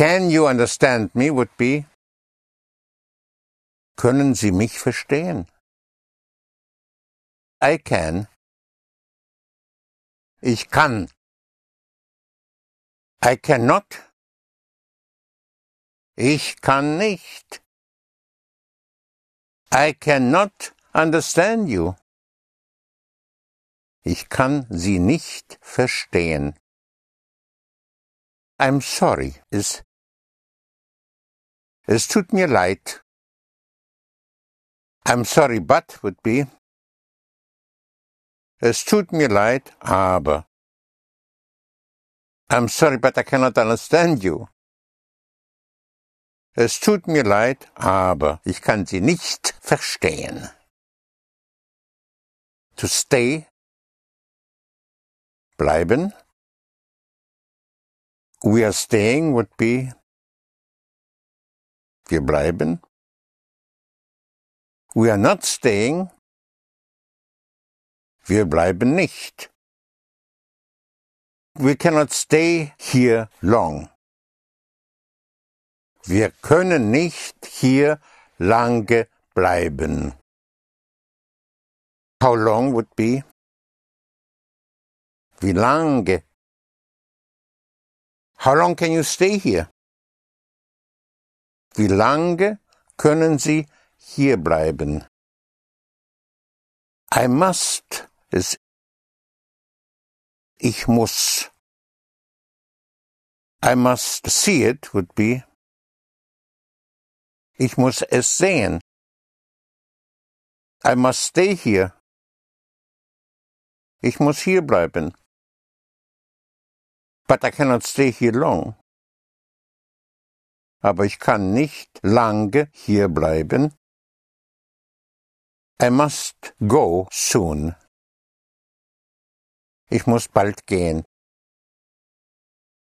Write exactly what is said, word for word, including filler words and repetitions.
Can you understand me would be, können Sie mich verstehen? I can. Ich kann. I cannot. Ich kann nicht. I cannot understand you. Ich kann Sie nicht verstehen. I'm sorry ist, es tut mir leid. I'm sorry but would be, es tut mir leid, aber. I'm sorry but I cannot understand you. Es tut mir leid, aber ich kann Sie nicht verstehen. To stay, bleiben. We are staying would be, wir bleiben. We are not staying, wir bleiben nicht. We cannot stay here long. Wir können nicht hier lange bleiben. How long would be? Wie lange? How long can you stay here? Wie lange können Sie hier bleiben? I must ist ich muss. I must see it would be, ich muss es sehen. I must stay here. Ich muss hier bleiben. But I cannot stay here long. Aber ich kann nicht lange hier bleiben. I must go soon. Ich muss bald gehen.